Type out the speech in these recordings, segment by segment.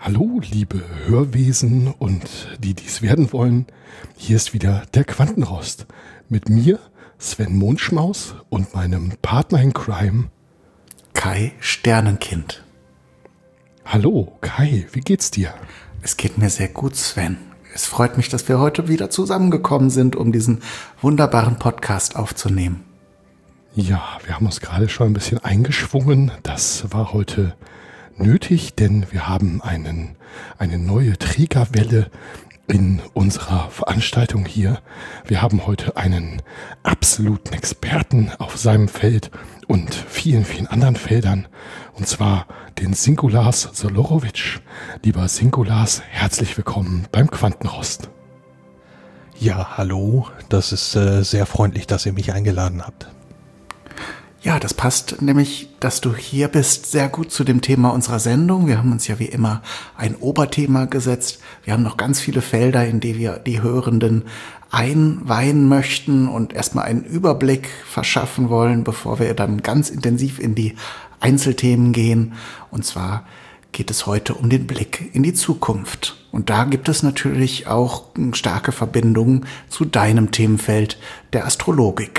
Hallo, liebe Hörwesen und die dies werden wollen. Hier ist wieder der Quantenrost. Mit mir, Sven Mondschmaus, und meinem Partner in Crime, Kai Sternenkind. Hallo, Kai, wie geht's dir? Es geht mir sehr gut, Sven. Es freut mich, dass wir heute wieder zusammengekommen sind, um diesen wunderbaren Podcast aufzunehmen. Ja, wir haben uns gerade schon ein bisschen eingeschwungen. Das war heute nötig, denn wir haben eine neue Trägerwelle in unserer Veranstaltung hier. Wir haben heute einen absoluten Experten auf seinem Feld und vielen, vielen anderen Feldern, und zwar den Singulas Solorowitsch. Lieber Singulas, herzlich willkommen beim Quantenrost. Ja, hallo, das ist sehr freundlich, dass ihr mich eingeladen habt. Ja, das passt nämlich, dass du hier bist, sehr gut zu dem Thema unserer Sendung. Wir haben uns ja wie immer ein Oberthema gesetzt. Wir haben noch ganz viele Felder, in die wir die Hörenden einweihen möchten und erstmal einen Überblick verschaffen wollen, bevor wir dann ganz intensiv in die Einzelthemen gehen. Und zwar geht es heute um den Blick in die Zukunft. Und da gibt es natürlich auch starke Verbindungen zu deinem Themenfeld der Astrologik.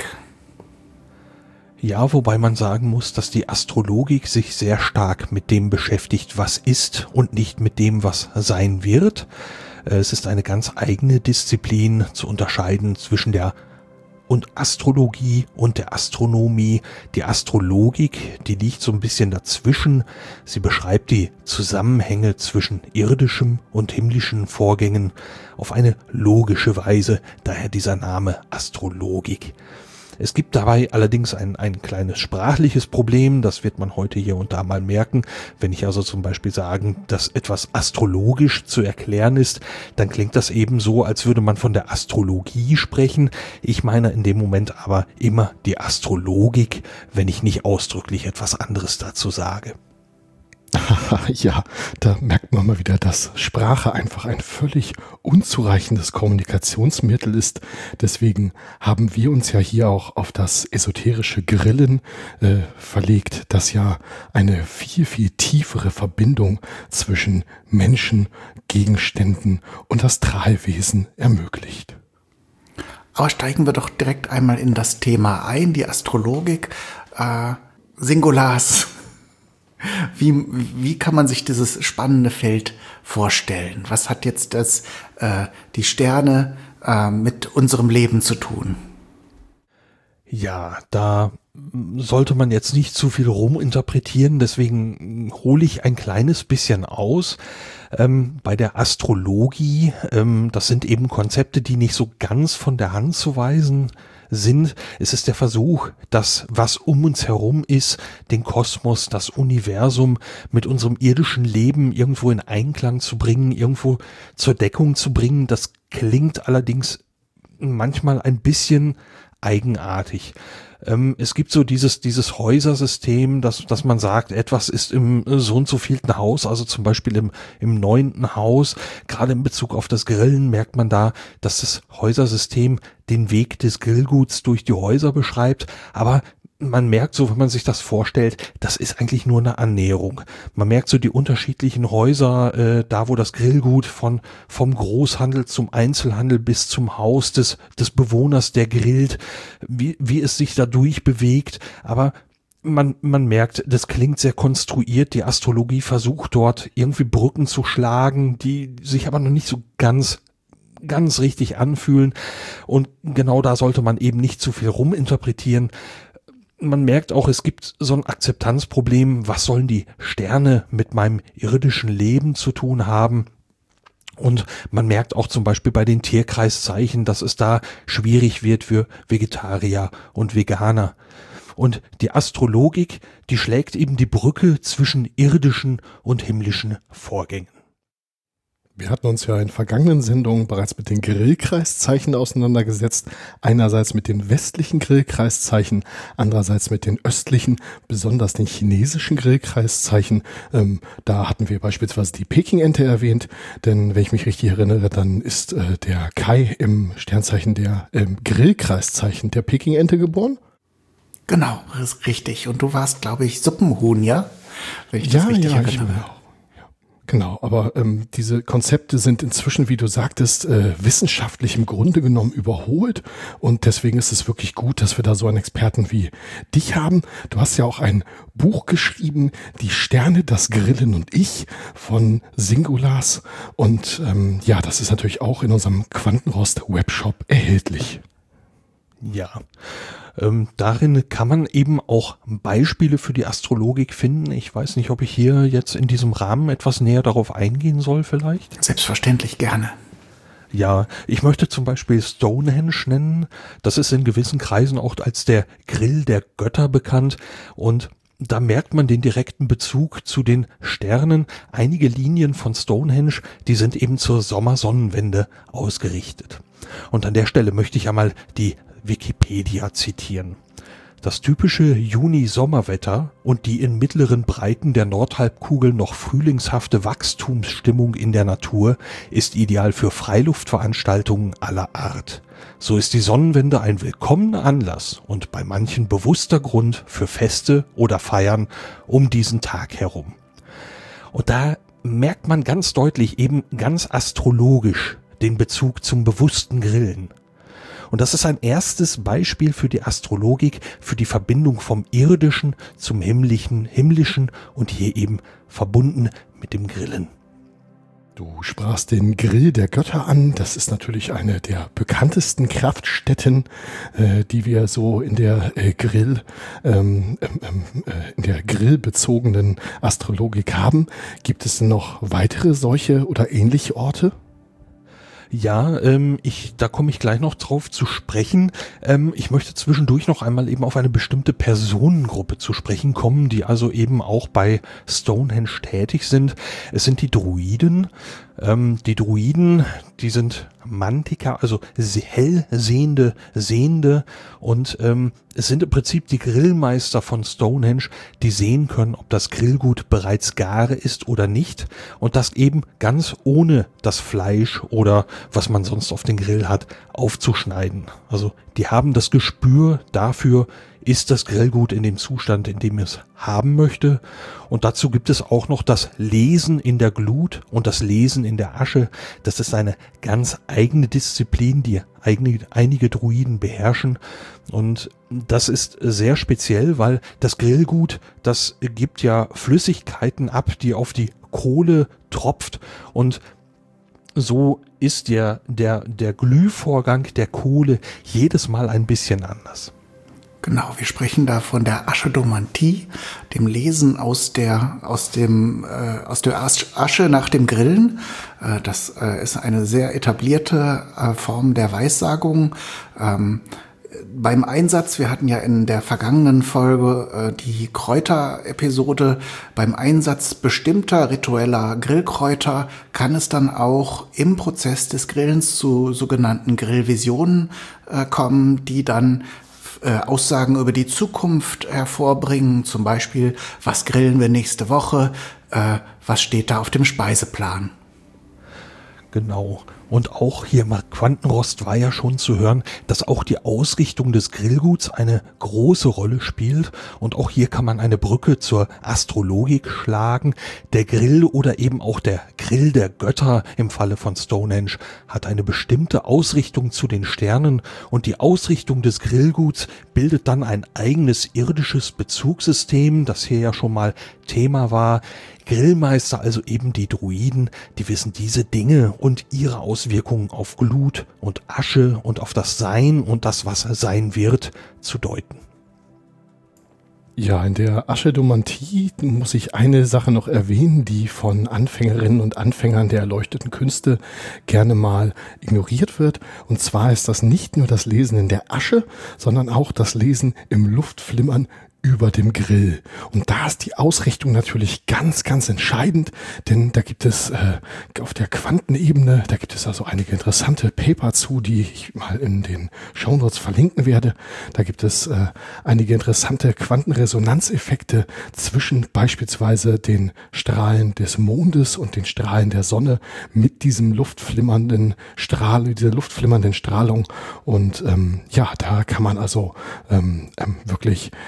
Ja, wobei man sagen muss, dass die Astrologik sich sehr stark mit dem beschäftigt, was ist, und nicht mit dem, was sein wird. Es ist eine ganz eigene Disziplin zu unterscheiden zwischen der Astrologie und der Astronomie. Die Astrologik, die liegt so ein bisschen dazwischen. Sie beschreibt die Zusammenhänge zwischen irdischem und himmlischen Vorgängen auf eine logische Weise, daher dieser Name Astrologik. Es gibt dabei allerdings ein kleines sprachliches Problem, das wird man heute hier und da mal merken. Wenn ich also zum Beispiel sagen, dass etwas astrologisch zu erklären ist, dann klingt das eben so, als würde man von der Astrologie sprechen. Ich meine in dem Moment aber immer die Astrologik, wenn ich nicht ausdrücklich etwas anderes dazu sage. Ja, da merkt man mal wieder, dass Sprache einfach ein völlig unzureichendes Kommunikationsmittel ist. Deswegen haben wir uns ja hier auch auf das esoterische Grillen verlegt, das ja eine viel, viel tiefere Verbindung zwischen Menschen, Gegenständen und Astralwesen ermöglicht. Aber steigen wir doch direkt einmal in das Thema ein, die Astrologik. Singulas. Wie kann man sich dieses spannende Feld vorstellen? Was hat jetzt die Sterne mit unserem Leben zu tun? Ja, da sollte man jetzt nicht zu viel ruminterpretieren, deswegen hole ich ein kleines bisschen aus. Bei der Astrologie, das sind eben Konzepte, die nicht so ganz von der Hand zu weisen sind. Es ist der Versuch, das, was um uns herum ist, den Kosmos, das Universum mit unserem irdischen Leben irgendwo in Einklang zu bringen, irgendwo zur Deckung zu bringen. Das klingt allerdings manchmal ein bisschen eigenartig. Es gibt so dieses Häusersystem, dass man sagt, etwas ist im so und so vielten Haus, also zum Beispiel im 9. Haus. Gerade in Bezug auf das Grillen merkt man da, dass das Häusersystem den Weg des Grillguts durch die Häuser beschreibt, aber man merkt so, wenn man sich das vorstellt, das ist eigentlich nur eine Annäherung. Man merkt so die unterschiedlichen Häuser, da wo das Grillgut vom Großhandel zum Einzelhandel bis zum Haus des Bewohners, der grillt, wie es sich da durchbewegt. Aber man merkt, das klingt sehr konstruiert. Die Astrologie versucht dort irgendwie Brücken zu schlagen, die sich aber noch nicht so ganz richtig anfühlen. Und genau da sollte man eben nicht zu viel ruminterpretieren. Man merkt auch, es gibt so ein Akzeptanzproblem. Was sollen die Sterne mit meinem irdischen Leben zu tun haben? Und man merkt auch zum Beispiel bei den Tierkreiszeichen, dass es da schwierig wird für Vegetarier und Veganer. Und die Astrologik, die schlägt eben die Brücke zwischen irdischen und himmlischen Vorgängen. Wir hatten uns ja in vergangenen Sendungen bereits mit den Grillkreiszeichen auseinandergesetzt. Einerseits mit den westlichen Grillkreiszeichen, andererseits mit den östlichen, besonders den chinesischen Grillkreiszeichen. Da hatten wir beispielsweise die Pekingente erwähnt, denn wenn ich mich richtig erinnere, dann ist der Kai im Sternzeichen der Grillkreiszeichen der Pekingente geboren. Genau, das ist richtig. Und du warst, glaube ich, Suppenhuhn, ja? Wenn ich das richtig erinnere. Genau, aber diese Konzepte sind inzwischen, wie du sagtest, wissenschaftlich im Grunde genommen überholt und deswegen ist es wirklich gut, dass wir da so einen Experten wie dich haben. Du hast ja auch ein Buch geschrieben, Die Sterne, das Grillen und ich von Singulars und ja, das ist natürlich auch in unserem Quantenrost-Webshop erhältlich. Ja, darin kann man eben auch Beispiele für die Astrologik finden. Ich weiß nicht, ob ich hier jetzt in diesem Rahmen etwas näher darauf eingehen soll vielleicht. Selbstverständlich gerne. Ja, ich möchte zum Beispiel Stonehenge nennen. Das ist in gewissen Kreisen auch als der Grill der Götter bekannt und da merkt man den direkten Bezug zu den Sternen. Einige Linien von Stonehenge, die sind eben zur Sommersonnenwende ausgerichtet. Und an der Stelle möchte ich einmal die Wikipedia zitieren. Das typische Juni-Sommerwetter und die in mittleren Breiten der Nordhalbkugel noch frühlingshafte Wachstumsstimmung in der Natur ist ideal für Freiluftveranstaltungen aller Art. So ist die Sonnenwende ein willkommener Anlass und bei manchen bewusster Grund für Feste oder Feiern um diesen Tag herum. Und da merkt man ganz deutlich, eben ganz astrologisch, den Bezug zum bewussten Grillen. Und das ist ein erstes Beispiel für die Astrologik, für die Verbindung vom Irdischen zum Himmlischen und hier eben verbunden mit dem Grillen. Du sprachst den Grill der Götter an. Das ist natürlich eine der bekanntesten Kraftstätten, die wir so in der in der grillbezogenen Astrologik haben. Gibt es denn noch weitere solche oder ähnliche Orte? Ja, da komme ich gleich noch drauf zu sprechen. Ich möchte zwischendurch noch einmal eben auf eine bestimmte Personengruppe zu sprechen kommen, die also eben auch bei Stonehenge tätig sind. Es sind die Druiden. Die Druiden, die sind Mantiker, also hellsehende Sehende und es sind im Prinzip die Grillmeister von Stonehenge, die sehen können, ob das Grillgut bereits gar ist oder nicht und das eben ganz ohne das Fleisch oder was man sonst auf den Grill hat, aufzuschneiden. Also die haben das Gespür dafür, ist das Grillgut in dem Zustand, in dem es haben möchte. Und dazu gibt es auch noch das Lesen in der Glut und das Lesen in der Asche. Das ist eine ganz eigene Disziplin, die einige Druiden beherrschen. Und das ist sehr speziell, weil das Grillgut, das gibt ja Flüssigkeiten ab, die auf die Kohle tropft. Und so ist der Glühvorgang der Kohle jedes Mal ein bisschen anders. Genau, wir sprechen da von der Aschedomantie, dem Lesen aus der Asche nach dem Grillen. Das ist eine sehr etablierte Form der Weissagung. Beim Einsatz, wir hatten ja in der vergangenen Folge die Kräuter-Episode, beim Einsatz bestimmter ritueller Grillkräuter kann es dann auch im Prozess des Grillens zu sogenannten Grillvisionen kommen, die dann Aussagen über die Zukunft hervorbringen, zum Beispiel, was grillen wir nächste Woche, was steht da auf dem Speiseplan. Genau. Und auch hier im Quantenrost war ja schon zu hören, dass auch die Ausrichtung des Grillguts eine große Rolle spielt. Und auch hier kann man eine Brücke zur Astrologik schlagen. Der Grill oder eben auch der Grill der Götter im Falle von Stonehenge hat eine bestimmte Ausrichtung zu den Sternen. Und die Ausrichtung des Grillguts bildet dann ein eigenes irdisches Bezugssystem, das hier ja schon mal Thema war. Grillmeister, also eben die Druiden, die wissen diese Dinge und ihre Auswirkungen auf Glut und Asche und auf das Sein und das, was sein wird, zu deuten. Ja, in der Aschedomantie muss ich eine Sache noch erwähnen, die von Anfängerinnen und Anfängern der erleuchteten Künste gerne mal ignoriert wird. Und zwar ist das nicht nur das Lesen in der Asche, sondern auch das Lesen im Luftflimmern über dem Grill. Und da ist die Ausrichtung natürlich ganz, ganz entscheidend, denn da gibt es auf der Quantenebene, da gibt es also einige interessante Paper zu, die ich mal in den Shownotes verlinken werde. Da gibt es einige interessante Quantenresonanzeffekte zwischen beispielsweise den Strahlen des Mondes und den Strahlen der Sonne mit diesem luftflimmernden dieser luftflimmernden Strahlung. Und ja, da kann man also wirklich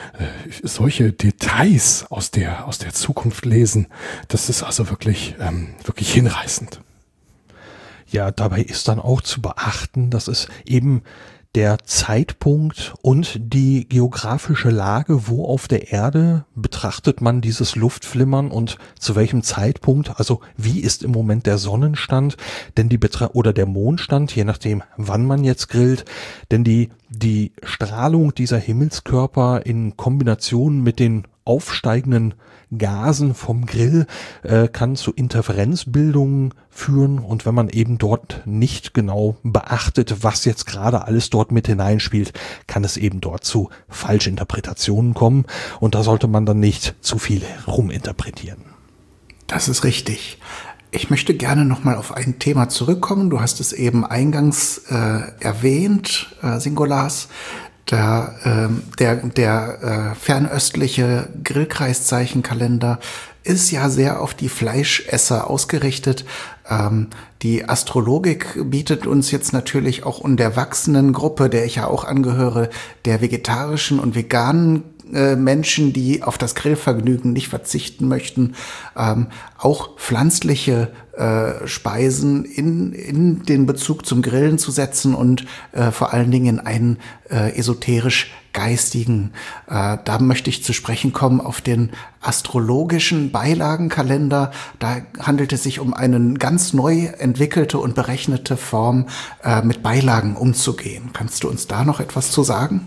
solche Details aus der Zukunft lesen, das ist also wirklich hinreißend. Ja, dabei ist dann auch zu beachten, dass es eben der Zeitpunkt und die geografische Lage, wo auf der Erde betrachtet man dieses Luftflimmern und zu welchem Zeitpunkt, also wie ist im Moment der Sonnenstand, denn oder der Mondstand, je nachdem, wann man jetzt grillt, denn die Strahlung dieser Himmelskörper in Kombination mit den aufsteigenden Gasen vom Grill kann zu Interferenzbildungen führen, und wenn man eben dort nicht genau beachtet, was jetzt gerade alles dort mit hineinspielt, kann es eben dort zu Falschinterpretationen kommen, und da sollte man dann nicht zu viel ruminterpretieren. Das ist richtig. Ich möchte gerne nochmal auf ein Thema zurückkommen. Du hast es eben eingangs erwähnt, Singulars. Der fernöstliche Grillkreiszeichenkalender ist ja sehr auf die Fleischesser ausgerichtet. Die Astrologik bietet uns jetzt natürlich auch in der wachsenden Gruppe, der ich ja auch angehöre, der vegetarischen und veganen Menschen, die auf das Grillvergnügen nicht verzichten möchten, auch pflanzliche Speisen in den Bezug zum Grillen zu setzen und vor allen Dingen in einen esoterisch-geistigen. Da möchte ich zu sprechen kommen auf den astrologischen Beilagenkalender. Da handelt es sich um eine ganz neu entwickelte und berechnete Form, mit Beilagen umzugehen. Kannst du uns da noch etwas zu sagen?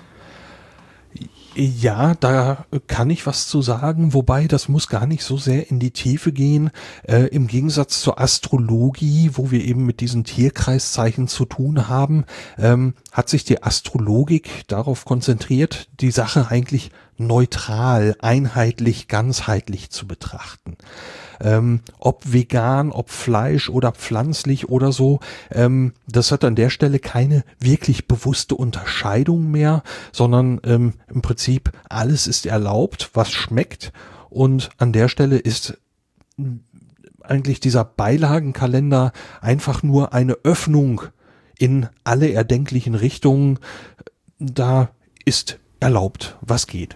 Ja, da kann ich was zu sagen, wobei das muss gar nicht so sehr in die Tiefe gehen. Im Gegensatz zur Astrologie, wo wir eben mit diesen Tierkreiszeichen zu tun haben, hat sich die Astrologik darauf konzentriert, die Sache eigentlich neutral, einheitlich, ganzheitlich zu betrachten. Ob vegan, ob Fleisch oder pflanzlich oder so, das hat an der Stelle keine wirklich bewusste Unterscheidung mehr, sondern im Prinzip alles ist erlaubt, was schmeckt, und an der Stelle ist eigentlich dieser Beilagenkalender einfach nur eine Öffnung in alle erdenklichen Richtungen. Da ist erlaubt, was geht.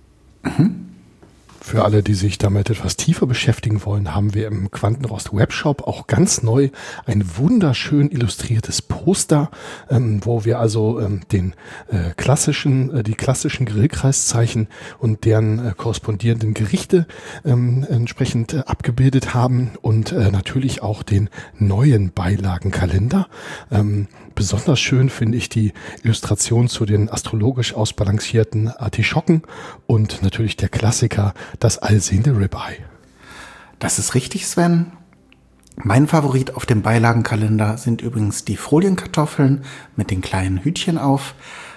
Für alle, die sich damit etwas tiefer beschäftigen wollen, haben wir im Quantenrost Webshop auch ganz neu ein wunderschön illustriertes Poster, wo wir also die klassischen Grillkreiszeichen und deren korrespondierenden Gerichte entsprechend abgebildet haben, und natürlich auch den neuen Beilagenkalender. Besonders schön finde ich die Illustration zu den astrologisch ausbalancierten Artischocken und natürlich der Klassiker, das allsehende Ribeye. Das ist richtig, Sven. Mein Favorit auf dem Beilagenkalender sind übrigens die Folienkartoffeln mit den kleinen Hütchen auf.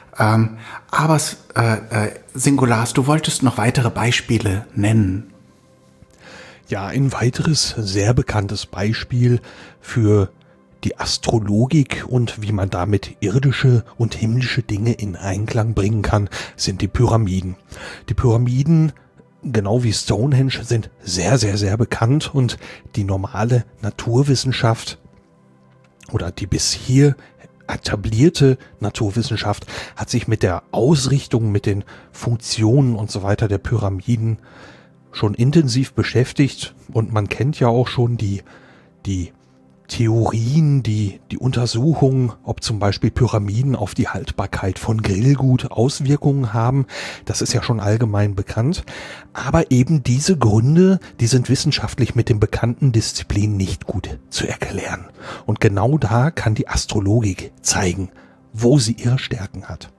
Aber Singulars, du wolltest noch weitere Beispiele nennen. Ja, ein weiteres sehr bekanntes Beispiel für die Astrologik und wie man damit irdische und himmlische Dinge in Einklang bringen kann, sind die Pyramiden. Die Pyramiden, genau wie Stonehenge, sind sehr, sehr, sehr bekannt, und die normale Naturwissenschaft oder die bis hier etablierte Naturwissenschaft hat sich mit der Ausrichtung, mit den Funktionen und so weiter der Pyramiden schon intensiv beschäftigt, und man kennt ja auch schon die Theorien, die Untersuchungen, ob zum Beispiel Pyramiden auf die Haltbarkeit von Grillgut Auswirkungen haben. Das ist ja schon allgemein bekannt. Aber eben diese Gründe, die sind wissenschaftlich mit den bekannten Disziplinen nicht gut zu erklären. Und genau da kann die Astrologik zeigen, wo sie ihre Stärken hat.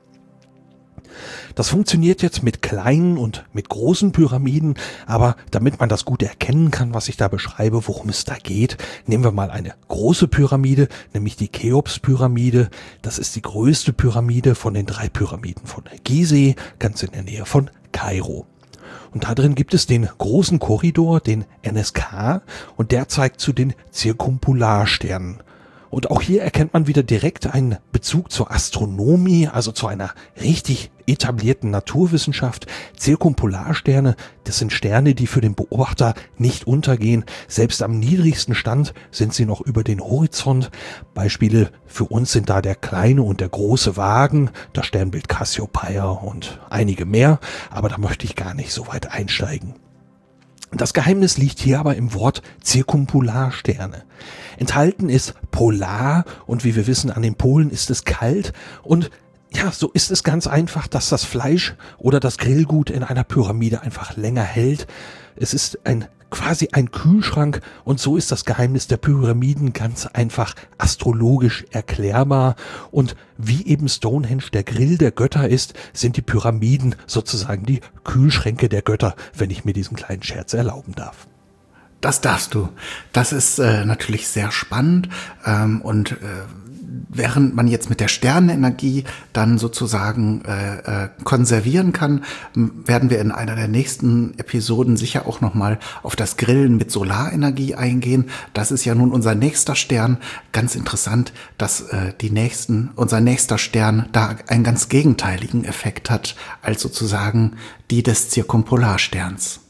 Das funktioniert jetzt mit kleinen und mit großen Pyramiden, aber damit man das gut erkennen kann, was ich da beschreibe, worum es da geht, nehmen wir mal eine große Pyramide, nämlich die Cheops-Pyramide. Das ist die größte Pyramide von den 3 Pyramiden von Gizeh, ganz in der Nähe von Kairo. Und da drin gibt es den großen Korridor, den NSK, und der zeigt zu den Zirkumpolarsternen. Und auch hier erkennt man wieder direkt einen Bezug zur Astronomie, also zu einer richtig etablierten Naturwissenschaft. Zirkumpolarsterne, das sind Sterne, die für den Beobachter nicht untergehen. Selbst am niedrigsten Stand sind sie noch über den Horizont. Beispiele für uns sind da der kleine und der große Wagen, das Sternbild Cassiopeia und einige mehr. Aber da möchte ich gar nicht so weit einsteigen. Das Geheimnis liegt hier aber im Wort Zirkumpolarsterne. Enthalten ist Polar und wie wir wissen, an den Polen ist es kalt und ja, so ist es ganz einfach, dass das Fleisch oder das Grillgut in einer Pyramide einfach länger hält. Es ist quasi ein Kühlschrank und so ist das Geheimnis der Pyramiden ganz einfach astrologisch erklärbar. Und wie eben Stonehenge der Grill der Götter ist, sind die Pyramiden sozusagen die Kühlschränke der Götter, wenn ich mir diesen kleinen Scherz erlauben darf. Das darfst du. Das ist natürlich sehr spannend und während man jetzt mit der Sternenenergie dann sozusagen konservieren kann, werden wir in einer der nächsten Episoden sicher auch nochmal auf das Grillen mit Solarenergie eingehen. Das ist ja nun unser nächster Stern. Ganz interessant, dass unser nächster Stern da einen ganz gegenteiligen Effekt hat als sozusagen die des Zirkumpolarsterns.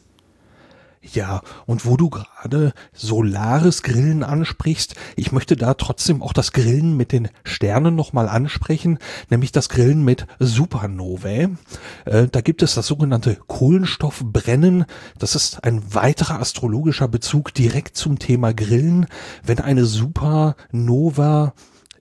Ja, und wo du gerade solares Grillen ansprichst, ich möchte da trotzdem auch das Grillen mit den Sternen nochmal ansprechen, nämlich das Grillen mit Supernovae. Da gibt es das sogenannte Kohlenstoffbrennen. Das ist ein weiterer astrologischer Bezug direkt zum Thema Grillen. Wenn eine Supernova,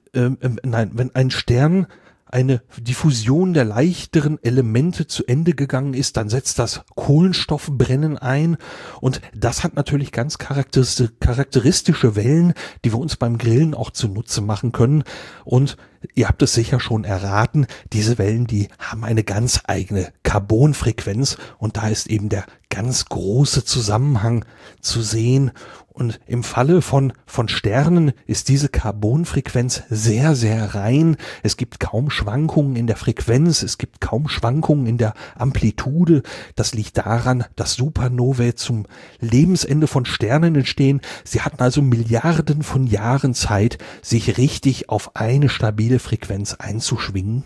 wenn ein Stern eine Diffusion der leichteren Elemente zu Ende gegangen ist, dann setzt das Kohlenstoffbrennen ein und das hat natürlich ganz charakteristische Wellen, die wir uns beim Grillen auch zunutze machen können und ihr habt es sicher schon erraten, diese Wellen, die haben eine ganz eigene Carbonfrequenz und da ist eben der ganz große Zusammenhang zu sehen. Und im Falle von Sternen ist diese Carbonfrequenz sehr, sehr rein. Es gibt kaum Schwankungen in der Frequenz, es gibt kaum Schwankungen in der Amplitude. Das liegt daran, dass Supernovae zum Lebensende von Sternen entstehen. Sie hatten also Milliarden von Jahren Zeit, sich richtig auf eine stabile Frequenz einzuschwingen.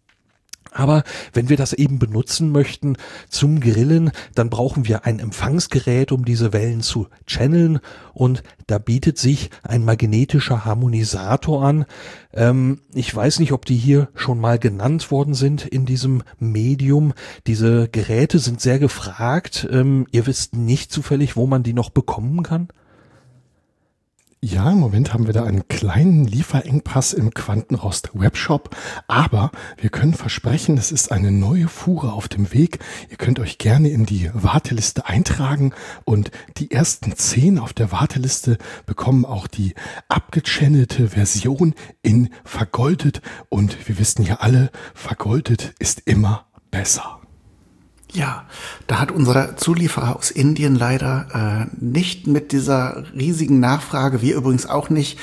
Aber wenn wir das eben benutzen möchten zum Grillen, dann brauchen wir ein Empfangsgerät, um diese Wellen zu channeln. Und da bietet sich ein magnetischer Harmonisator an. Ich weiß nicht, ob die hier schon mal genannt worden sind in diesem Medium. Diese Geräte sind sehr gefragt. Ihr wisst nicht zufällig, wo man die noch bekommen kann? Ja, im Moment haben wir da einen kleinen Lieferengpass im Quantenrost Webshop, aber wir können versprechen, es ist eine neue Fuhre auf dem Weg. Ihr könnt euch gerne in die Warteliste eintragen und die ersten 10 auf der Warteliste bekommen auch die abgechannelte Version in vergoldet und wir wissen ja alle, vergoldet ist immer besser. Ja, da hat unser Zulieferer aus Indien leider nicht mit dieser riesigen Nachfrage, wir übrigens auch nicht,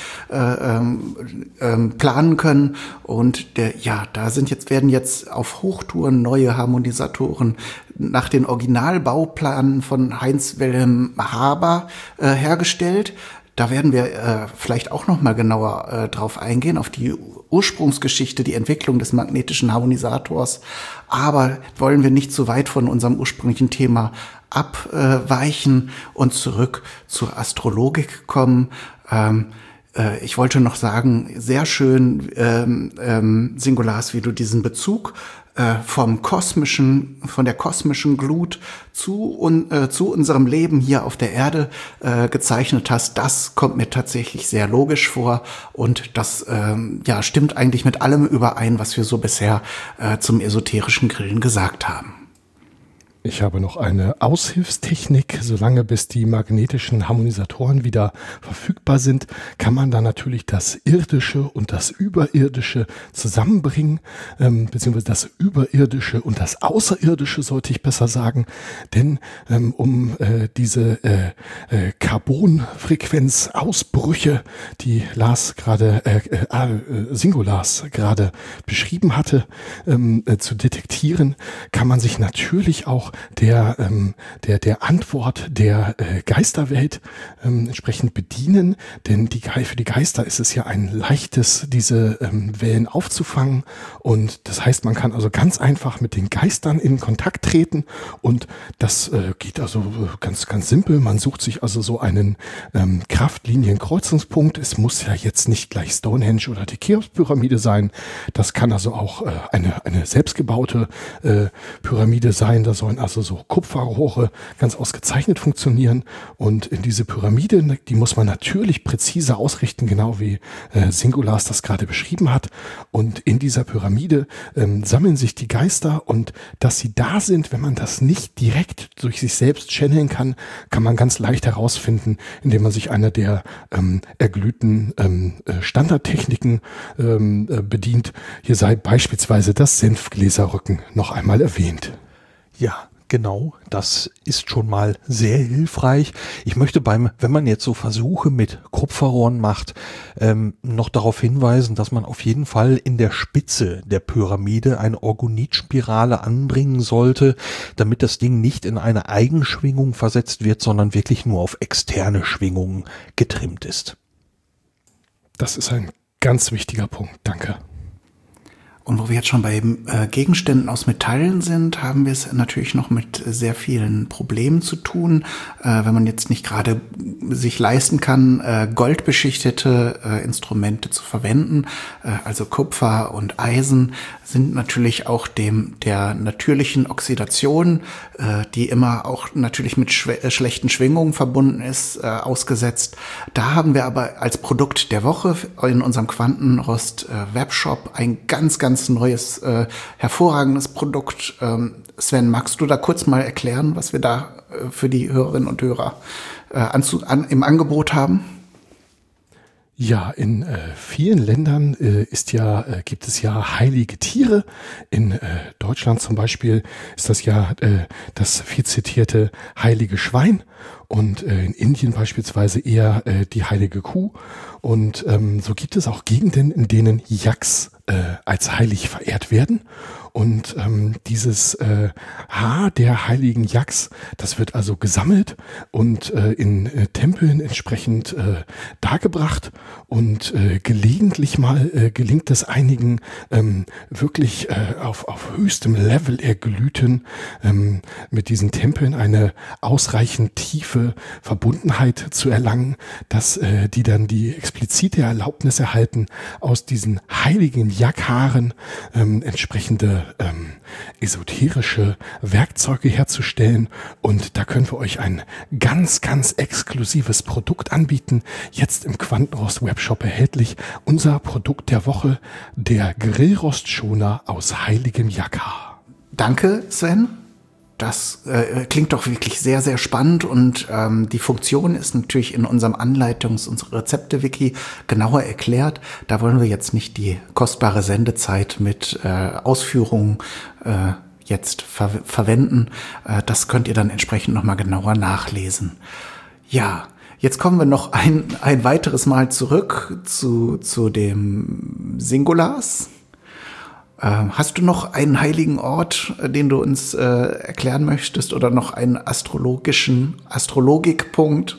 planen können. Und werden jetzt auf Hochtouren neue Harmonisatoren nach den Originalbauplanen von Heinz Wilhelm Haber hergestellt. Da werden wir vielleicht auch noch mal genauer drauf eingehen, auf die Ursprungsgeschichte, die Entwicklung des magnetischen Harmonisators. Aber wollen wir nicht zu weit von unserem ursprünglichen Thema abweichen und zurück zur Astrologik kommen. Ich wollte noch sagen, sehr schön, Singulars, wie du diesen Bezug von der kosmischen Glut zu unserem Leben hier auf der Erde gezeichnet hast. Das kommt mir tatsächlich sehr logisch vor und das stimmt eigentlich mit allem überein, was wir so bisher zum esoterischen Grillen gesagt haben. Ich habe noch eine Aushilfstechnik. Solange bis die magnetischen Harmonisatoren wieder verfügbar sind, kann man da natürlich das Irdische und das Überirdische zusammenbringen, beziehungsweise das Überirdische und das Außerirdische, sollte ich besser sagen. Denn um diese Carbonfrequenzausbrüche, die Singulars gerade beschrieben hatte, zu detektieren, kann man sich natürlich auch auch der Antwort der Geisterwelt entsprechend bedienen, denn für die Geister ist es ja ein leichtes, diese Wellen aufzufangen, und das heißt, man kann also ganz einfach mit den Geistern in Kontakt treten, und das geht also ganz, ganz simpel. Man sucht sich also so einen Kraftlinienkreuzungspunkt. Es muss ja jetzt nicht gleich Stonehenge oder die Cheops-Pyramide sein. Das kann also auch eine selbstgebaute Pyramide sein. Da sollen also so Kupferrohre ganz ausgezeichnet funktionieren. Und in diese Pyramide, die muss man natürlich präzise ausrichten, genau wie Singulas das gerade beschrieben hat. Und in dieser Pyramide sammeln sich die Geister, und dass sie da sind, wenn man das nicht direkt durch sich selbst channeln kann, kann man ganz leicht herausfinden, indem man sich einer der erglühten Standardtechniken bedient. Hier sei beispielsweise das Senfgläserrücken noch einmal erwähnt. Ja, genau, das ist schon mal sehr hilfreich. Ich möchte wenn man jetzt so Versuche mit Kupferrohren macht, noch darauf hinweisen, dass man auf jeden Fall in der Spitze der Pyramide eine Orgonitspirale anbringen sollte, damit das Ding nicht in eine Eigenschwingung versetzt wird, sondern wirklich nur auf externe Schwingungen getrimmt ist. Das ist ein ganz wichtiger Punkt. Danke. Und wo wir jetzt schon bei Gegenständen aus Metallen sind, haben wir es natürlich noch mit sehr vielen Problemen zu tun. Wenn man jetzt nicht gerade sich leisten kann, goldbeschichtete Instrumente zu verwenden, also Kupfer und Eisen, sind natürlich auch der natürlichen Oxidation, die immer auch natürlich mit schlechten Schwingungen verbunden ist, ausgesetzt. Da haben wir aber als Produkt der Woche in unserem Quantenrost Webshop ein ganz neues, hervorragendes Produkt. Sven, magst du da kurz mal erklären, was wir da für die Hörerinnen und Hörer im Angebot haben? Ja, in vielen Ländern gibt es ja heilige Tiere. In Deutschland zum Beispiel ist das ja das viel zitierte heilige Schwein, und in Indien beispielsweise eher die heilige Kuh. Und so gibt es auch Gegenden, in denen Yaks als heilig verehrt werden. Und dieses Haar der heiligen Yaks, das wird also gesammelt und in Tempeln entsprechend dargebracht. Und gelegentlich mal gelingt es einigen wirklich auf höchstem Level erglühten mit diesen Tempeln eine ausreichend tiefe Verbundenheit zu erlangen, dass die dann die explizite Erlaubnis erhalten, aus diesen heiligen Yak-Haaren entsprechende esoterische Werkzeuge herzustellen. Und da können wir euch ein ganz, ganz exklusives Produkt anbieten. Jetzt im Quantenrost Webshop erhältlich. Unser Produkt der Woche, der Grillrostschoner aus heiligem Yak-Haar. Danke, Sven. Das klingt doch wirklich sehr, sehr spannend, und die Funktion ist natürlich in unserem unserer Rezepte-Wiki genauer erklärt. Da wollen wir jetzt nicht die kostbare Sendezeit mit Ausführungen jetzt verwenden. Das könnt ihr dann entsprechend nochmal genauer nachlesen. Ja, jetzt kommen wir noch ein weiteres Mal zurück zu dem Singulars. Hast du noch einen heiligen Ort, den du uns erklären möchtest, oder noch einen Astrologikpunkt?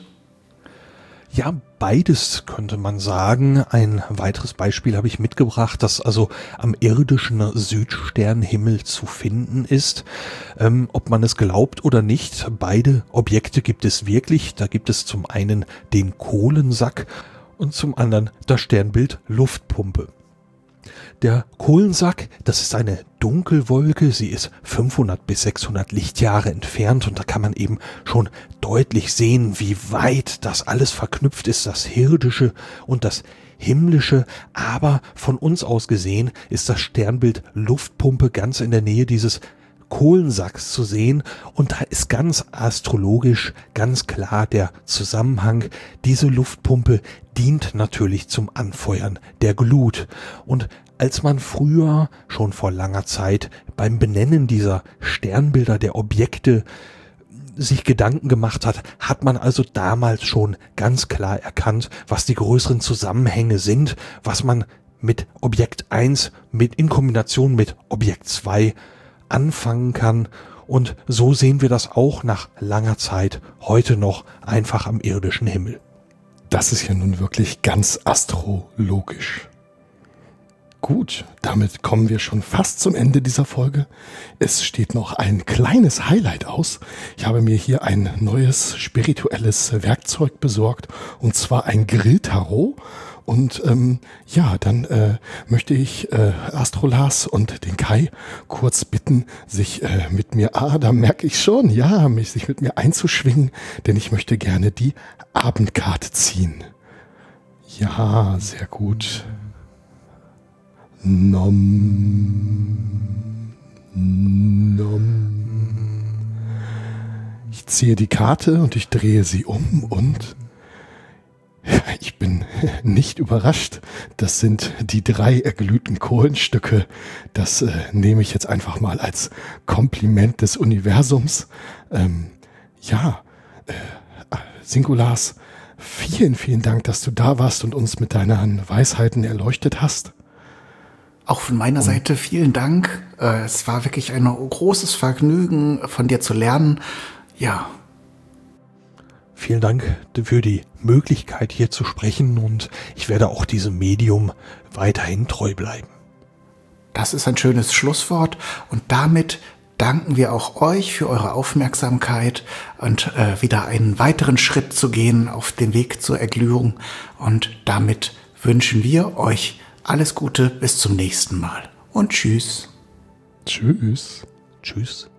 Ja, beides könnte man sagen. Ein weiteres Beispiel habe ich mitgebracht, das also am irdischen Südsternhimmel zu finden ist. Ob man es glaubt oder nicht, beide Objekte gibt es wirklich. Da gibt es zum einen den Kohlensack und zum anderen das Sternbild Luftpumpe. Der Kohlensack, das ist eine Dunkelwolke, sie ist 500 bis 600 Lichtjahre entfernt, und da kann man eben schon deutlich sehen, wie weit das alles verknüpft ist, das Irdische und das Himmlische. Aber von uns aus gesehen ist das Sternbild Luftpumpe ganz in der Nähe dieses Kohlensacks zu sehen, und da ist ganz astrologisch ganz klar der Zusammenhang. Diese Luftpumpe dient natürlich zum Anfeuern der Glut, und als man früher, schon vor langer Zeit, beim Benennen dieser Sternbilder der Objekte sich Gedanken gemacht hat, hat man also damals schon ganz klar erkannt, was die größeren Zusammenhänge sind, was man mit Objekt 1 in Kombination mit Objekt 2 anfangen kann. Und so sehen wir das auch nach langer Zeit heute noch einfach am irdischen Himmel. Das ist ja nun wirklich ganz astrologisch. Gut, damit kommen wir schon fast zum Ende dieser Folge. Es steht noch ein kleines Highlight aus. Ich habe mir hier ein neues spirituelles Werkzeug besorgt, und zwar ein Grilltarot. Und dann möchte ich Astrolars und den Kai kurz bitten, sich mit mir, da merke ich schon, sich mit mir einzuschwingen, denn ich möchte gerne die Abendkarte ziehen. Ja, sehr gut. Ich ziehe die Karte und ich drehe sie um und ich bin nicht überrascht. Das sind die 3 erglühten Kohlenstücke. Das nehme ich jetzt einfach mal als Kompliment des Universums. Singulars, vielen, vielen Dank, dass du da warst und uns mit deinen Weisheiten erleuchtet hast. Auch von meiner Seite vielen Dank. Es war wirklich ein großes Vergnügen, von dir zu lernen. Ja. Vielen Dank für die Möglichkeit, hier zu sprechen, und ich werde auch diesem Medium weiterhin treu bleiben. Das ist ein schönes Schlusswort, und damit danken wir auch euch für eure Aufmerksamkeit und wieder einen weiteren Schritt zu gehen auf den Weg zur Erglühung, und damit wünschen wir euch alles Gute, bis zum nächsten Mal und tschüss. Tschüss. Tschüss.